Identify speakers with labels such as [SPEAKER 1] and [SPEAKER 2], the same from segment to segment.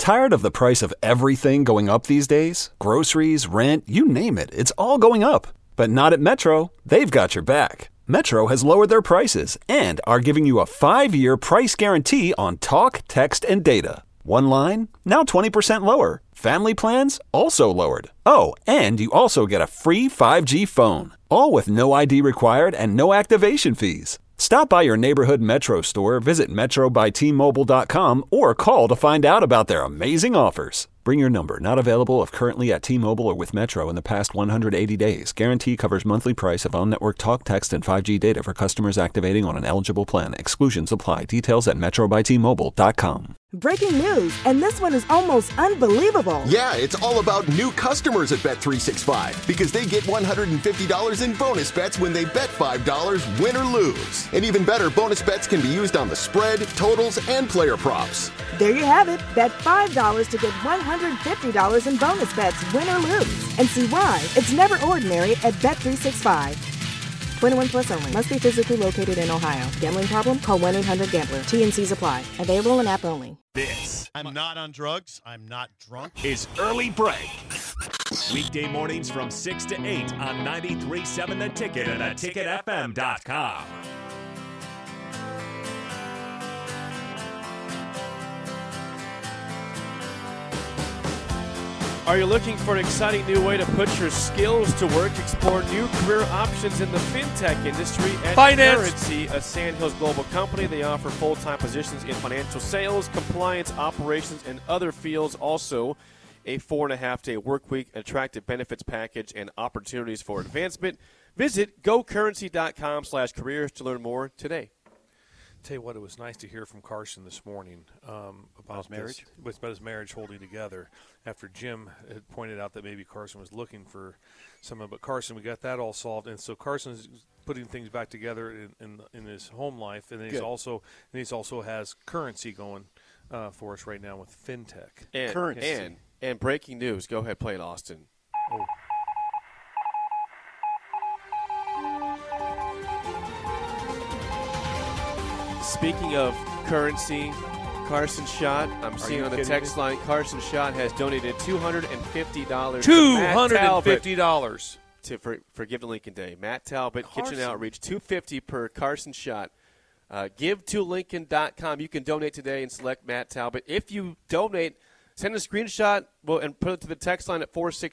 [SPEAKER 1] Tired of the price of everything going up these days? Groceries, rent, you name it, it's all going up. But not at Metro. They've got your back. Metro has lowered their prices and are giving you a 5-year price guarantee on talk, text, and data. One line, now 20% lower. Family plans, also lowered. Oh, and you also get a free 5G phone. All with no ID required and no activation fees. Stop by your neighborhood Metro store, visit metrobytmobile.com, or call to find out about their amazing offers. Bring your number. Not available if currently at T-Mobile or with Metro in the past 180 days. Guarantee covers monthly price of on-network talk, text, and 5G data for customers activating on an eligible plan. Exclusions apply. Details at metrobytmobile.com.
[SPEAKER 2] Breaking news, and this one is almost unbelievable.
[SPEAKER 3] Yeah, it's all about new customers at Bet365 because they get $150 in bonus bets when they bet $5, win or lose. And even better, bonus bets can be used on the spread, totals, and player props.
[SPEAKER 2] There you have it. Bet $5 to get $150 in bonus bets, win or lose. And see why it's never ordinary at Bet365. 21 plus only. Must be physically located in Ohio. Gambling problem? Call 1-800-GAMBLER. T&Cs apply. Available in app only.
[SPEAKER 4] This, I'm not on drugs, I'm not drunk,
[SPEAKER 5] is Early Break. Weekday mornings from 6 to 8 on 93.7 The Ticket and theticketfm.com.
[SPEAKER 6] Are you looking for an exciting new way to put your skills to work? Explore new career options in the fintech industry at Currency, a Sandhills global company. They offer full-time positions in financial sales, compliance, operations, and other fields. Also, a 4.5-day work week, attractive benefits package, and opportunities for advancement. Visit gocurrency.com/careers to learn more today.
[SPEAKER 7] Tell you what, it was nice to hear from Carson this morning about his marriage. About his marriage holding together. After Jim had pointed out that maybe Carson was looking for someone, but Carson, we got that all solved, and so Carson's putting things back together in his home life, and then he's also has Currency going for us right now with fintech
[SPEAKER 6] and
[SPEAKER 7] Currency.
[SPEAKER 6] And breaking news. Go ahead, play it, Austin.
[SPEAKER 7] Oh.
[SPEAKER 6] Speaking of Currency, Carson Schott, I'm seeing on the text line, Carson Schott has donated $250.
[SPEAKER 7] $250
[SPEAKER 6] for Give to Lincoln Day. Matt Talbot, Kitchen Outreach, $250 per Carson Schott. GiveToLincoln.com. You can donate today and select Matt Talbot. If you donate, send a screenshot and put it to the text line at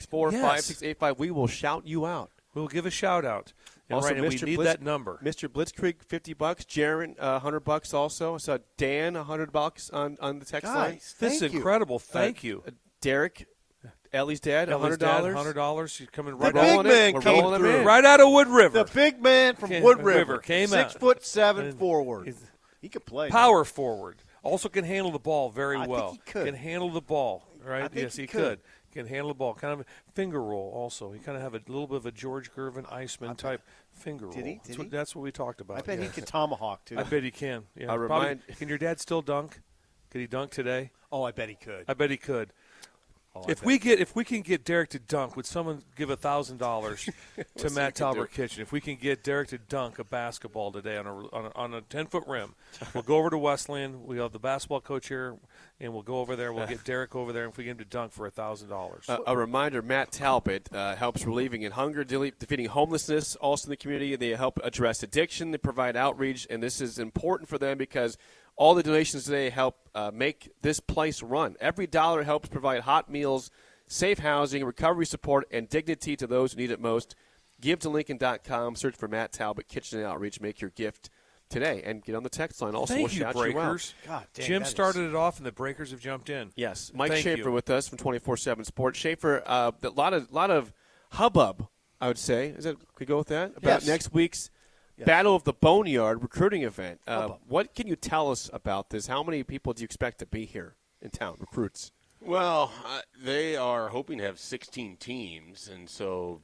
[SPEAKER 6] 464-5685. We will shout you out.
[SPEAKER 7] We'll give a shout out. And
[SPEAKER 6] Also,
[SPEAKER 7] we need that number.
[SPEAKER 6] Mr. Blitzkrieg, $50. Jaron, $100 also. I saw Dan, $100 on the text line.
[SPEAKER 7] This is incredible. Thank you.
[SPEAKER 6] Derek, Ellie's dad, $100.
[SPEAKER 7] $100. He's coming right
[SPEAKER 4] the big man came through.
[SPEAKER 7] Right out of Wood River.
[SPEAKER 4] The big man from Wood River
[SPEAKER 7] came out.
[SPEAKER 4] 6'7" forward. He can play.
[SPEAKER 7] Power forward. Also can handle the ball very well.
[SPEAKER 4] Think he could.
[SPEAKER 7] Can handle the ball, right?
[SPEAKER 4] I think
[SPEAKER 7] Yes, he could. Can handle the ball. Kind of a finger roll also. He kind of have a little bit of a George Gervin Iceman type finger roll. That's what we talked about.
[SPEAKER 4] I bet he can tomahawk, too.
[SPEAKER 7] I bet he can. Yeah. Can your dad still dunk? Could he dunk today?
[SPEAKER 4] Oh, I bet he could.
[SPEAKER 7] I bet he could.
[SPEAKER 4] Oh,
[SPEAKER 7] if we can get Derek to dunk, would someone give $1,000 to Matt Talbot Kitchen? If we can get Derek to dunk a basketball today on a 10-foot rim, we'll go over to Westland. We have the basketball coach here, and we'll go over there. We'll get Derek over there, and if we get him to dunk for $1,000.
[SPEAKER 6] A reminder: Matt Talbot helps relieving in hunger, defeating homelessness, also in the community. They help address addiction. They provide outreach, and this is important for them because all the donations today help make this place run. Every dollar helps provide hot meals, safe housing, recovery support, and dignity to those who need it most. GiveToLincoln.com. Search for Matt Talbot Kitchen and Outreach. Make your gift today. And get on the text line. Also,
[SPEAKER 7] Thank
[SPEAKER 6] we'll
[SPEAKER 7] you,
[SPEAKER 6] shout
[SPEAKER 7] Breakers.
[SPEAKER 6] you out.
[SPEAKER 7] Jim started it off, and the Breakers have jumped in.
[SPEAKER 6] Yes. Mike
[SPEAKER 7] Thank
[SPEAKER 6] Schaefer
[SPEAKER 7] you.
[SPEAKER 6] with us from 24/7 Sports. Schaefer, a lot of hubbub, I would say. Could we go with that? About next week's Battle of the Boneyard recruiting event. What can you tell us about this? How many people do you expect to be here in town, recruits?
[SPEAKER 8] Well, they are hoping to have 16 teams, and so,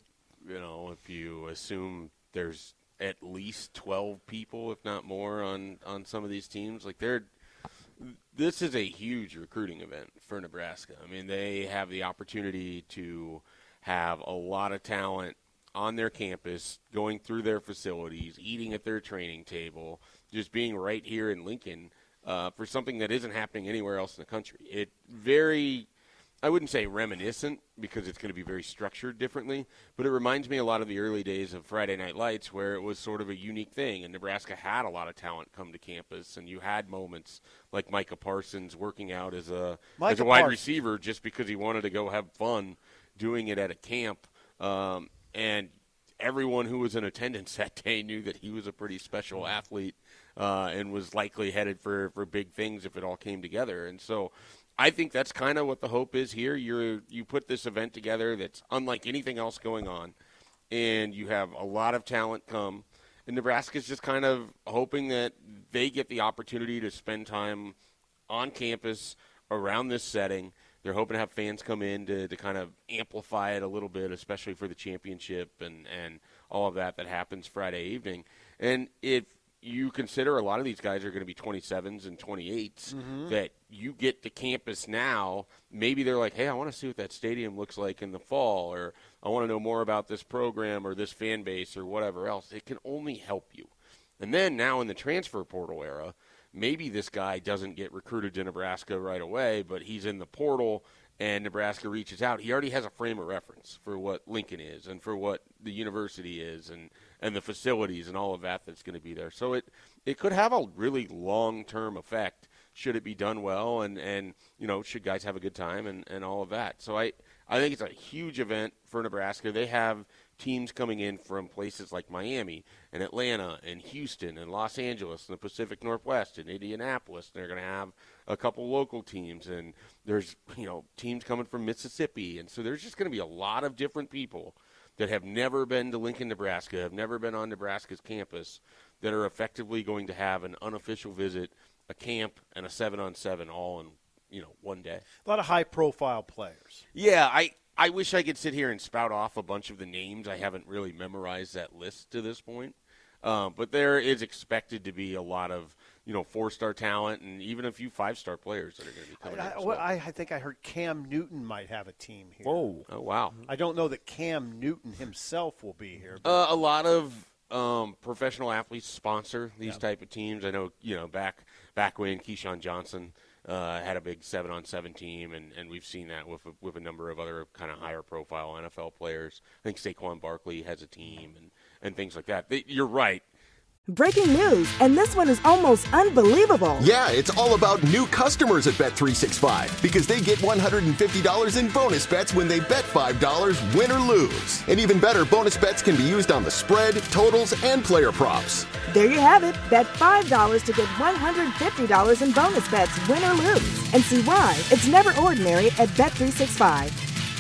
[SPEAKER 8] if you assume there's at least 12 people, if not more, on some of these teams, this is a huge recruiting event for Nebraska. I mean, they have the opportunity to have a lot of talent on their campus, going through their facilities, eating at their training table, just being right here in Lincoln. for something that isn't happening anywhere else in the country. I wouldn't say reminiscent because it's going to be very structured differently, but it reminds me a lot of the early days of Friday Night Lights where it was sort of a unique thing, and Nebraska had a lot of talent come to campus, and you had moments like Micah Parsons working out as a wide receiver just because he wanted to go have fun doing it at a camp, and everyone who was in attendance that day knew that he was a pretty special athlete and was likely headed for big things if it all came together. And so I think that's kind of what the hope is here. You put this event together that's unlike anything else going on, and you have a lot of talent come. And Nebraska's just kind of hoping that they get the opportunity to spend time on campus around this setting. They're hoping to have fans come in to kind of amplify it a little bit, especially for the championship and all of that happens Friday evening. And if you consider a lot of these guys are going to be 27s and 28s that you get to campus now, maybe they're like, hey, I want to see what that stadium looks like in the fall, or I want to know more about this program or this fan base or whatever else. It can only help you. And then now in the transfer portal era, maybe this guy doesn't get recruited to Nebraska right away, but he's in the portal and Nebraska reaches out. He already has a frame of reference for what Lincoln is and for what the university is and the facilities and all of that that's going to be there. So it could have a really long-term effect should it be done well and should guys have a good time and all of that. So I think it's a huge event for Nebraska. They have teams coming in from places like Miami and Atlanta and Houston and Los Angeles and the Pacific Northwest and Indianapolis. They're going to have a couple local teams, and there's teams coming from Mississippi. And so there's just going to be a lot of different people that have never been to Lincoln, Nebraska, have never been on Nebraska's campus, that are effectively going to have an unofficial visit, a camp, and a 7-on-7 all in one day.
[SPEAKER 4] A lot of high-profile players.
[SPEAKER 8] Yeah, I wish I could sit here and spout off a bunch of the names. I haven't really memorized that list to this point. But there is expected to be a lot of, 4-star talent and even a few 5-star players that are going to be coming in.
[SPEAKER 4] I think I heard Cam Newton might have a team here.
[SPEAKER 8] Whoa. Oh, wow.
[SPEAKER 4] I don't know that Cam Newton himself will be here.
[SPEAKER 8] A lot of professional athletes sponsor these type of teams. I know, back when Keyshawn Johnson had a big 7-on-7 team, and we've seen that with a number of other kind of higher-profile NFL players. I think Saquon Barkley has a team and things like that. You're right.
[SPEAKER 2] Breaking news, and this one is almost unbelievable.
[SPEAKER 3] Yeah, it's all about new customers at Bet365 because they get $150 in bonus bets when they bet $5, win or lose. And even better, bonus bets can be used on the spread, totals, and player props.
[SPEAKER 2] There you have it. Bet $5 to get $150 in bonus bets, win or lose. And see why it's never ordinary at Bet365.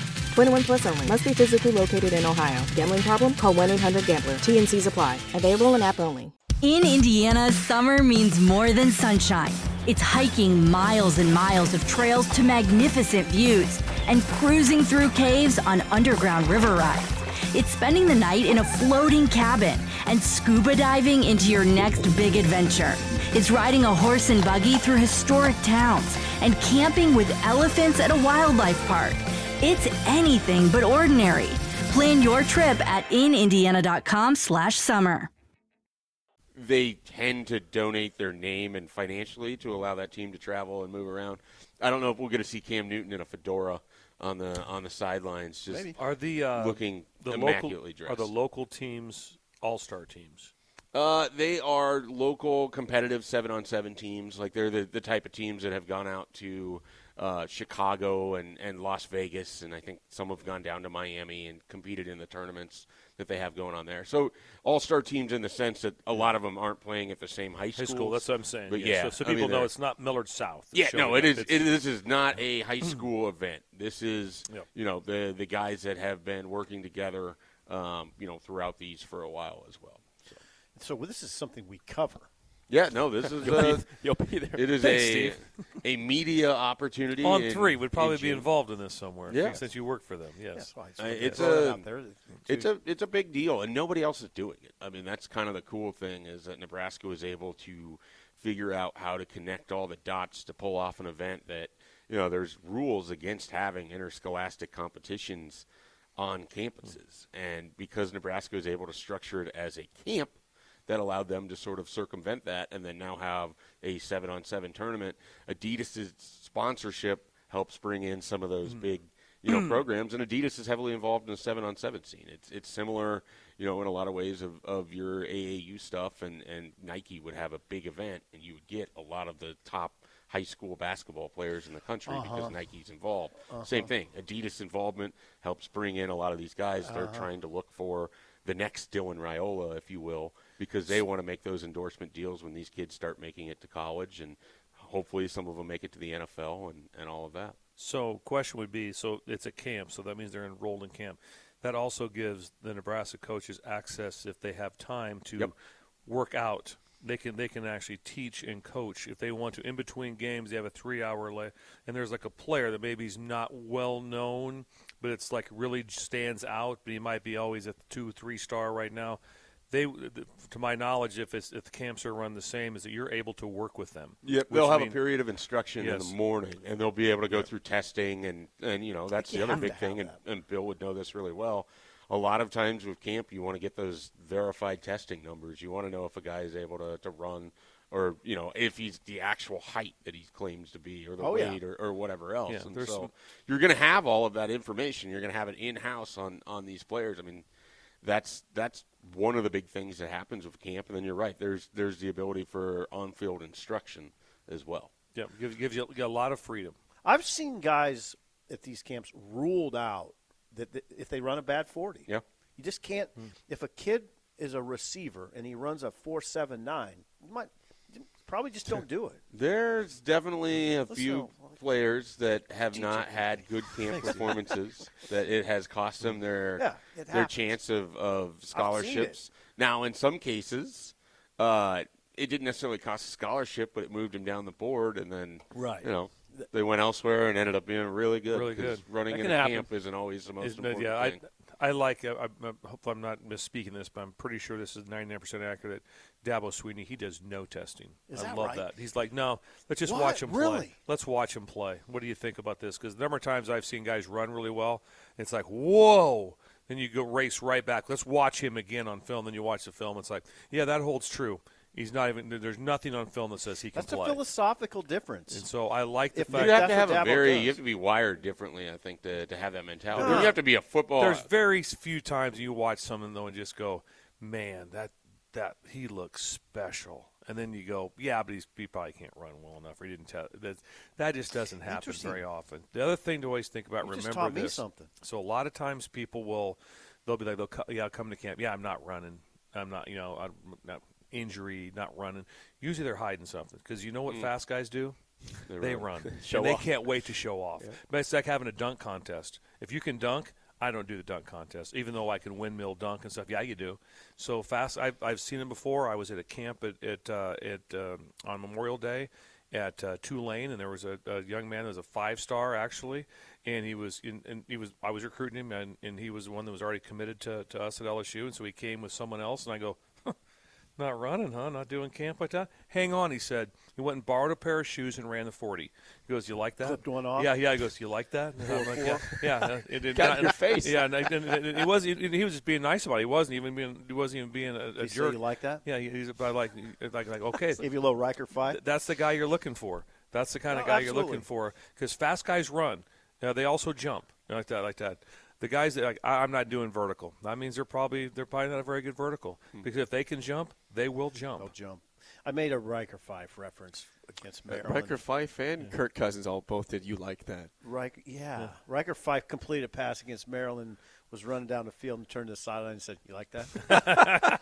[SPEAKER 2] 21 plus only. Must be physically located in Ohio. Gambling problem? Call 1-800-GAMBLER. T&Cs apply. Available in app only.
[SPEAKER 9] In Indiana, summer means more than sunshine. It's hiking miles and miles of trails to magnificent views and cruising through caves on underground river rides. It's spending the night in a floating cabin and scuba diving into your next big adventure. It's riding a horse and buggy through historic towns and camping with elephants at a wildlife park. It's anything but ordinary. Plan your trip at inindiana.com/summer.
[SPEAKER 8] They tend to donate their name and financially to allow that team to travel and move around. I don't know if we're going to see Cam Newton in a fedora on the sidelines, just looking immaculately dressed.
[SPEAKER 7] Are the local teams all-star teams?
[SPEAKER 8] They are local competitive 7-on-7 teams. Like they're the type of teams that have gone out to Chicago and Las Vegas, and I think some have gone down to Miami and competed in the tournaments that they have going on there. So all-star teams in the sense that a lot of them aren't playing at the same high school.
[SPEAKER 7] High school, that's what I'm saying.
[SPEAKER 8] But
[SPEAKER 7] so people know it's not Millard South.
[SPEAKER 8] Yeah, no, it is. This is not a high school event. This is, the guys that have been working together, throughout these for a while as well.
[SPEAKER 4] So this is something we cover.
[SPEAKER 8] Yeah, no, this is
[SPEAKER 7] you'll be there.
[SPEAKER 8] It is
[SPEAKER 7] Thanks,
[SPEAKER 8] a media opportunity.
[SPEAKER 7] On 3 would probably be involved in this somewhere.
[SPEAKER 8] Yeah.
[SPEAKER 7] since you work for them. Yes,
[SPEAKER 8] it's a big deal, and nobody else is doing it. I mean, that's kind of the cool thing is that Nebraska was able to figure out how to connect all the dots to pull off an event that there's rules against having interscholastic competitions on campuses, and because Nebraska was able to structure it as a camp, that allowed them to sort of circumvent that and then now have a 7-on-7 tournament. Adidas' sponsorship helps bring in some of those big programs, and Adidas is heavily involved in the 7-on-7 scene. It's similar, in a lot of ways of your AAU stuff, and Nike would have a big event, and you would get a lot of the top high school basketball players in the country because Nike's involved. Same thing. Adidas involvement helps bring in a lot of these guys. They're trying to look for the next Dylan Raiola, if you will, because they want to make those endorsement deals when these kids start making it to college, and hopefully some of them make it to the NFL and all of that.
[SPEAKER 7] So question would be, so it's a camp, so that means they're enrolled in camp. That also gives the Nebraska coaches access, if they have time, to work out. They can actually teach and coach if they want to. In between games, they have a 3-hour and there's like a player that maybe is not well known, but it's like really stands out, but he might be always at the 2-3 star right now. To my knowledge, if the camps are run the same, is that you're able to work with them.
[SPEAKER 8] Yep, they'll have a period of instruction in the morning, and they'll be able to go through testing, and that's the other big thing, and Bill would know this really well. A lot of times with camp, you want to get those verified testing numbers. You want to know if a guy is able to run, or if he's the actual height that he claims to be, or the weight, or whatever else.
[SPEAKER 7] Yeah,
[SPEAKER 8] and so you're going to have all of that information. You're going to have it in-house on these players. I mean, that's one of the big things that happens with camp. And then you're right. There's the ability for on-field instruction as well.
[SPEAKER 7] Yeah, gives you a lot of freedom.
[SPEAKER 4] I've seen guys at these camps ruled out that if they run a bad 40.
[SPEAKER 8] Yeah.
[SPEAKER 4] You just can't. If a kid is a receiver and he runs a 4.79, you probably just don't do it.
[SPEAKER 8] There's definitely a few players that have not had good camp performances that it has cost them their chance of scholarships. Now, in some cases, it didn't necessarily cost a scholarship, but it moved him down the board, and then they went elsewhere and ended up being really good.
[SPEAKER 7] Really good.
[SPEAKER 8] Running in a camp isn't always the most important thing.
[SPEAKER 7] I like. I hope I'm not misspeaking this, but I'm pretty sure this is 99% accurate. Dabo Sweeney, he does no testing. I love that. He's like, no, let's just watch him play.
[SPEAKER 4] Really?
[SPEAKER 7] Let's watch him play. What do you think about this? Because the number of times I've seen guys run really well, it's like, whoa. Then you go race right back. Let's watch him again on film. Then you watch the film. It's like, yeah, that holds true. He's not even. There's nothing on film that says he can play.
[SPEAKER 4] That's a philosophical difference.
[SPEAKER 7] And so I like the fact
[SPEAKER 8] you have to have you have to be wired differently, I think, to have that mentality. You have to be a football.
[SPEAKER 7] There's very few times you watch someone though and just go, man, that he looks special. And then you go, yeah, but he probably can't run well enough, or he didn't tell. That just doesn't happen very often. The other thing to always think about, remember
[SPEAKER 4] just taught
[SPEAKER 7] this.
[SPEAKER 4] Me something.
[SPEAKER 7] So a lot of times people they'll be like, I'll come to camp. Yeah, I'm not running. I'm not, I'm not injury, not running. Usually they're hiding something, because you know what fast guys do? They run. And they can't wait to show off. Yeah. But it's like having a dunk contest. If you can dunk, I don't do the dunk contest, even though I can windmill dunk and stuff. Yeah, you do. So fast, I've seen them before. I was at a camp on Memorial Day at Tulane, and there was a young man that was a 5-star actually, and I was recruiting him, and he was the one that was already committed to us at LSU, and so he came with someone else, and I go, not running, huh? Not doing camp like that? Hang on, he said. He went and borrowed a pair of shoes and ran the 40. He goes, you like that?
[SPEAKER 4] Clipped one off?
[SPEAKER 7] Yeah. He goes, you like that? And I'm like, yeah. It
[SPEAKER 8] got in your face.
[SPEAKER 7] Yeah, and he was just being nice about it. He wasn't even being a jerk.
[SPEAKER 4] You like that?
[SPEAKER 7] Yeah, he's like okay.
[SPEAKER 4] Give you a little Riker fight?
[SPEAKER 7] That's the guy you're looking for. That's the kind of guy you're looking for, because fast guys run. They also jump like that. The guys that I'm not doing vertical. That means they're probably not a very good vertical, because if they can jump, they will jump.
[SPEAKER 4] They'll jump. I made a Riker Fife reference against Maryland.
[SPEAKER 6] Riker Fife and Kirk Cousins both did. You like that?
[SPEAKER 4] Riker, yeah. Riker Fife completed a pass against Maryland, was running down the field and turned to the sideline and said, "You like that?"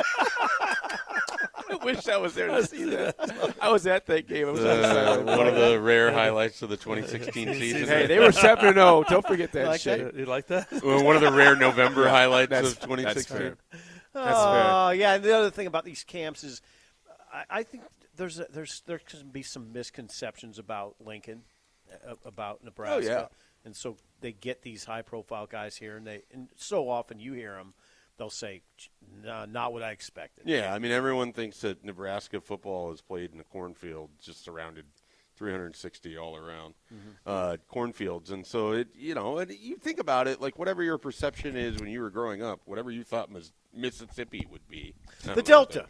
[SPEAKER 6] I wish I was there to see that. I was at that game. I was
[SPEAKER 8] one of the rare highlights of the 2016 season.
[SPEAKER 6] Hey, they were 7-0. Don't forget that
[SPEAKER 4] like
[SPEAKER 6] shit.
[SPEAKER 4] That?
[SPEAKER 7] You like that?
[SPEAKER 8] One of the rare November highlights of 2016.
[SPEAKER 6] That's fair.
[SPEAKER 4] Oh, yeah. And the other thing about these camps is, I think there can be some misconceptions about Lincoln, about Nebraska.
[SPEAKER 8] Oh, yeah.
[SPEAKER 4] And so they get these high-profile guys here, and so often you hear them, they'll say, not what I expected.
[SPEAKER 8] Yeah, I mean, everyone thinks that Nebraska football is played in a cornfield just surrounded 360 all around cornfields. And so, and you think about it, like whatever your perception is when you were growing up, whatever you thought Mississippi would be.
[SPEAKER 4] The Delta.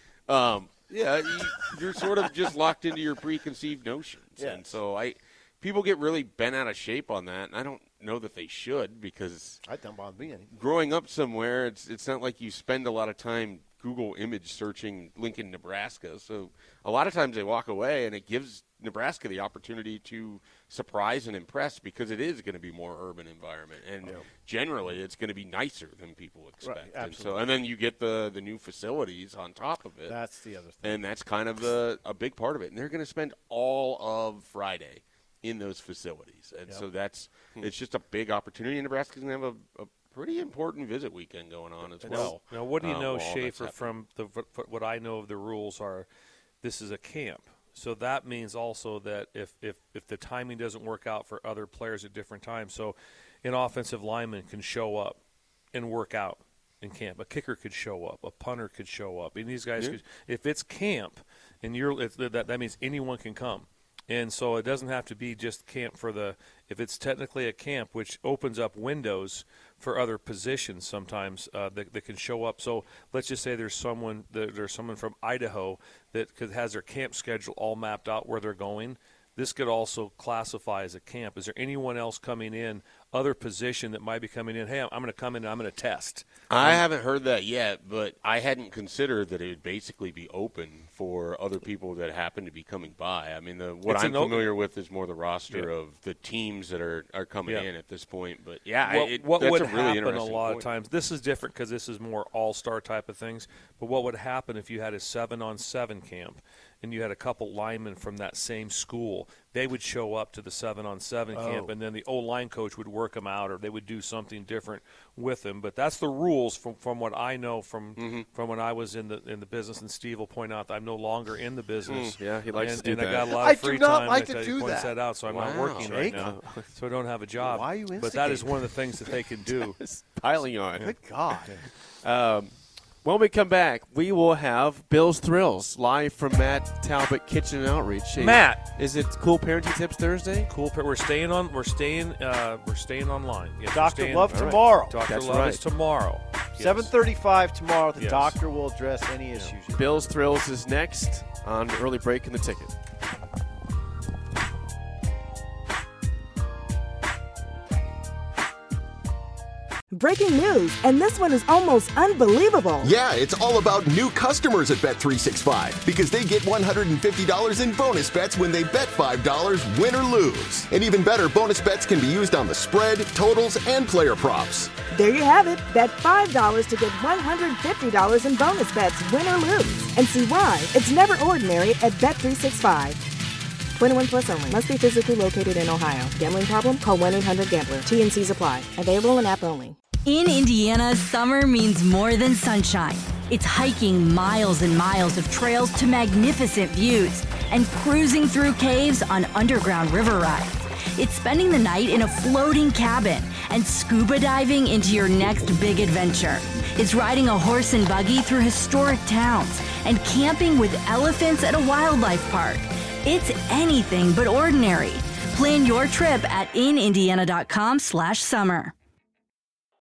[SPEAKER 8] You're sort of just locked into your preconceived notions.
[SPEAKER 4] Yes.
[SPEAKER 8] And so people get really bent out of shape on that, and I don't know that they should, because
[SPEAKER 4] I don't bother me any.
[SPEAKER 8] Growing up somewhere, it's not like you spend a lot of time Google image searching Lincoln, Nebraska. So a lot of times they walk away, and it gives Nebraska the opportunity to surprise and impress, because it is going to be more urban environment, and generally it's going to be nicer than people expect.
[SPEAKER 4] Right,
[SPEAKER 8] and then you get the new facilities on top of it.
[SPEAKER 4] That's the other thing.
[SPEAKER 8] And that's kind of a big part of it. And they're going to spend all of Friday in those facilities. And so it's just a big opportunity. And Nebraska's going to have a pretty important visit weekend going on as well.
[SPEAKER 7] Now, what do you know, Schaefer, from what I know of the rules are, this is a camp. So that means also that if the timing doesn't work out for other players at different times, so an offensive lineman can show up and work out in camp. A kicker could show up. A punter could show up. And these guys could, if it's camp, and that means anyone can come. And so it doesn't have to be just camp if it's technically a camp, which opens up windows for other positions sometimes that can show up. So let's just say there's someone from Idaho that has their camp schedule all mapped out where they're going. This could also classify as a camp. Is there anyone else coming in, other position that might be coming in, hey, I'm going to come in and I'm going to test?
[SPEAKER 8] I haven't heard that yet, but I hadn't considered that it would basically be open for other people that happen to be coming by. I mean, what I'm familiar with is more the roster of the teams that are coming in at this point. But,
[SPEAKER 7] what
[SPEAKER 8] that's
[SPEAKER 7] would
[SPEAKER 8] a really
[SPEAKER 7] happen a lot
[SPEAKER 8] point.
[SPEAKER 7] of times, this is different because this is more all-star type of things, but what would happen if you had a 7-on-7 camp and you had a couple linemen from that same school? They would show up to the 7-on-7 camp, and then the O-line coach would work them out, or they would do something different with them. But that's the rules from what I know from when I was in the business. And Steve will point out that I'm no longer in the business.
[SPEAKER 6] Yeah, he likes to do that.
[SPEAKER 7] And I got a lot of free time.
[SPEAKER 4] I do not like to do
[SPEAKER 7] points that out, so I'm not working right now, so I don't have a job.
[SPEAKER 4] Why are you
[SPEAKER 7] But that is one of the things that they can do.
[SPEAKER 6] Piling on.
[SPEAKER 4] Good God.
[SPEAKER 6] When we come back, we will have Bill's Thrills live from Matt Talbot Kitchen and Outreach. Hey,
[SPEAKER 7] Matt,
[SPEAKER 6] is it Cool Parenting Tips Thursday?
[SPEAKER 7] We're staying online. Yes,
[SPEAKER 4] Dr. Love tomorrow.
[SPEAKER 7] Dr. Love is tomorrow.
[SPEAKER 4] 7:35 tomorrow. The doctor will address any issues.
[SPEAKER 6] Bill's Thrills is next on Early Break in the Ticket.
[SPEAKER 2] Breaking news, and this one is almost unbelievable.
[SPEAKER 3] Yeah, it's all about new customers at Bet365 because they get $150 in bonus bets when they bet $5, win or lose. And even better, bonus bets can be used on the spread, totals, and player props.
[SPEAKER 2] There you have it. Bet $5 to get $150 in bonus bets, win or lose. And see why it's never ordinary at Bet365. 21 plus only. Must be physically located in Ohio. Gambling problem? Call 1-800-GAMBLER. T&Cs apply. Available in app only.
[SPEAKER 9] In Indiana, summer means more than sunshine. It's hiking miles and miles of trails to magnificent views and cruising through caves on underground river rides. It's spending the night in a floating cabin and scuba diving into your next big adventure. It's riding a horse and buggy through historic towns and camping with elephants at a wildlife park. It's anything but ordinary. Plan your trip at inindiana.com/summer.